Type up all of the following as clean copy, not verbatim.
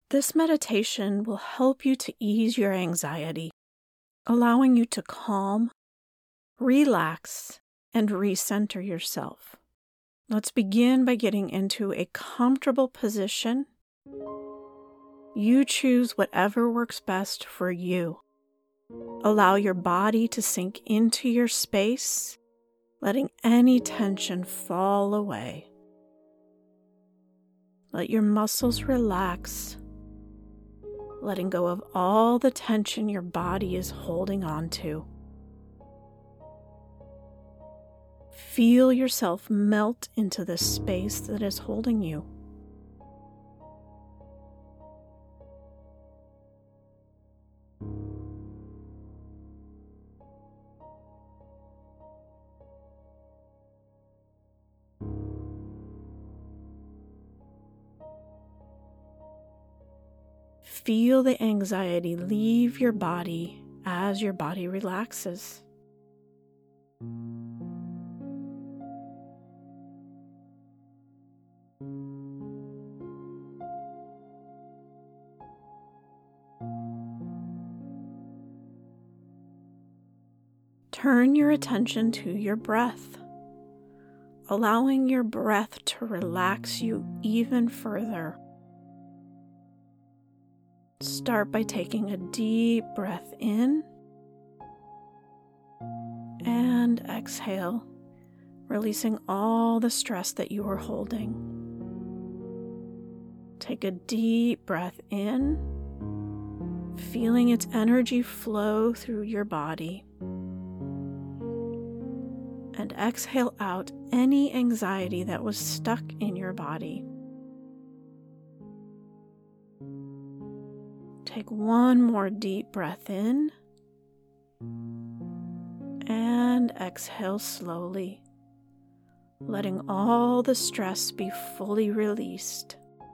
This meditation will help you to ease your anxiety, allowing you to calm, relax, and recenter yourself. Let's begin by getting into a comfortable position. You choose whatever works best for you. Allow your body to sink into your space, letting any tension fall away. Let your muscles relax, letting go of all the tension your body is holding on to. Feel yourself melt into the space that is holding you. Feel the anxiety leave your body as your body relaxes. Turn your attention to your breath, allowing your breath to relax you even further. Start by taking a deep breath in and exhale, releasing all the stress that you are holding. Take a deep breath in, feeling its energy flow through your body. And exhale out any anxiety that was stuck in your body. Take one more deep breath in and exhale slowly, letting all the stress be fully released.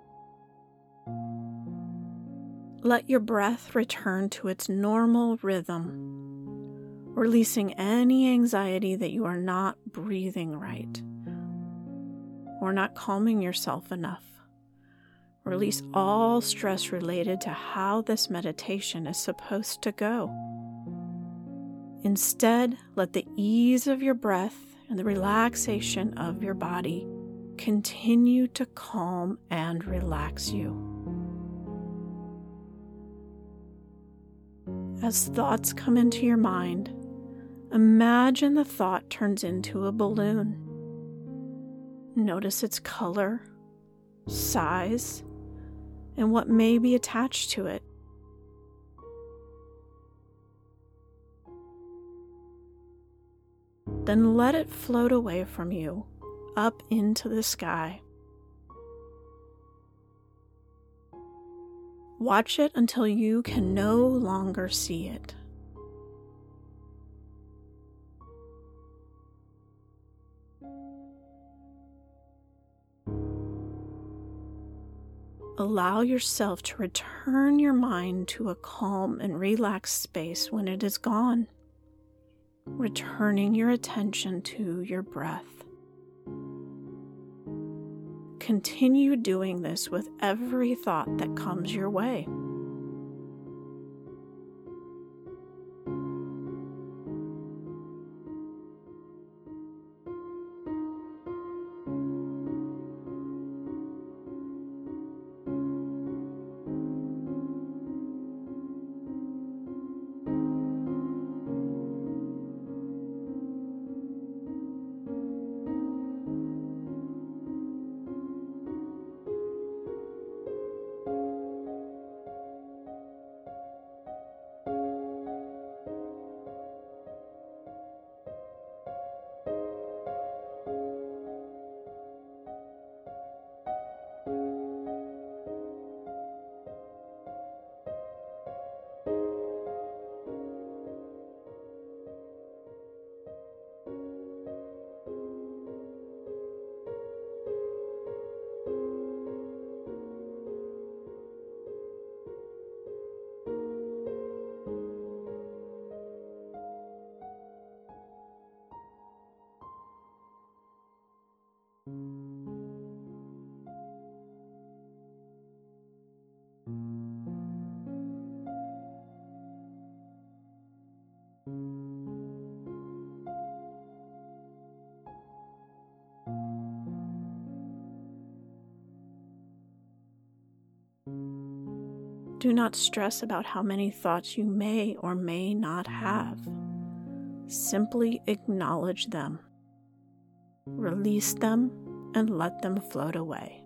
Let your breath return to its normal rhythm, releasing any anxiety that you are not breathing right or not calming yourself enough. Release all stress related to how this meditation is supposed to go. Instead, let the ease of your breath and the relaxation of your body continue to calm and relax you. As thoughts come into your mind, imagine the thought turns into a balloon. Notice its color, size, and what may be attached to it. Then let it float away from you, up into the sky. Watch it until you can no longer see it. Allow yourself to return your mind to a calm and relaxed space when it is gone, returning your attention to your breath. Continue doing this with every thought that comes your way. Do not stress about how many thoughts you may or may not have. Simply acknowledge them. Release them and let them float away.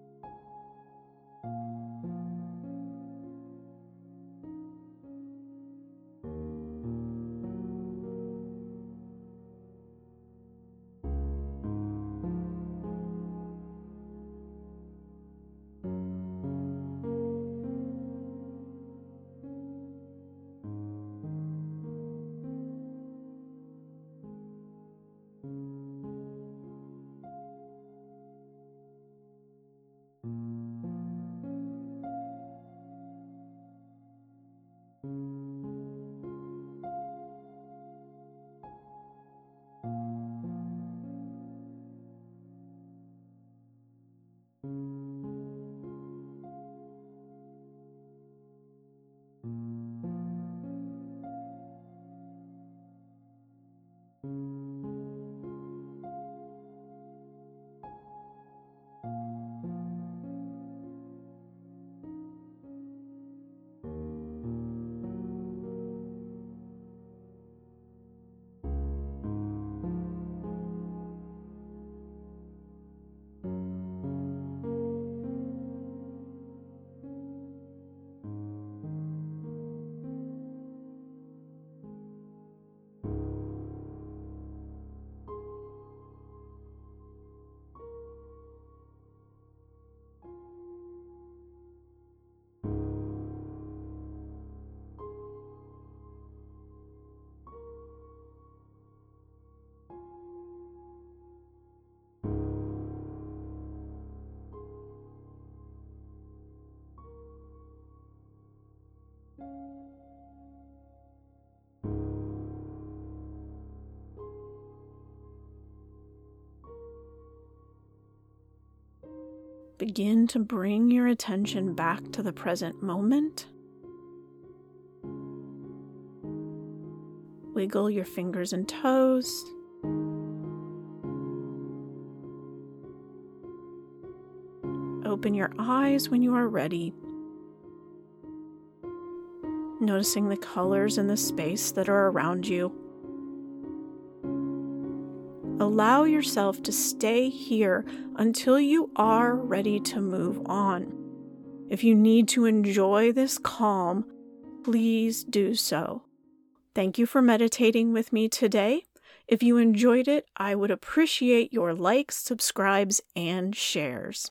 Begin to bring your attention back to the present moment. Wiggle your fingers and toes. Open your eyes when you are ready. Noticing the colors in the space that are around you. Allow yourself to stay here until you are ready to move on. If you need to enjoy this calm, please do so. Thank you for meditating with me today. If you enjoyed it, I would appreciate your likes, subscribes, and shares.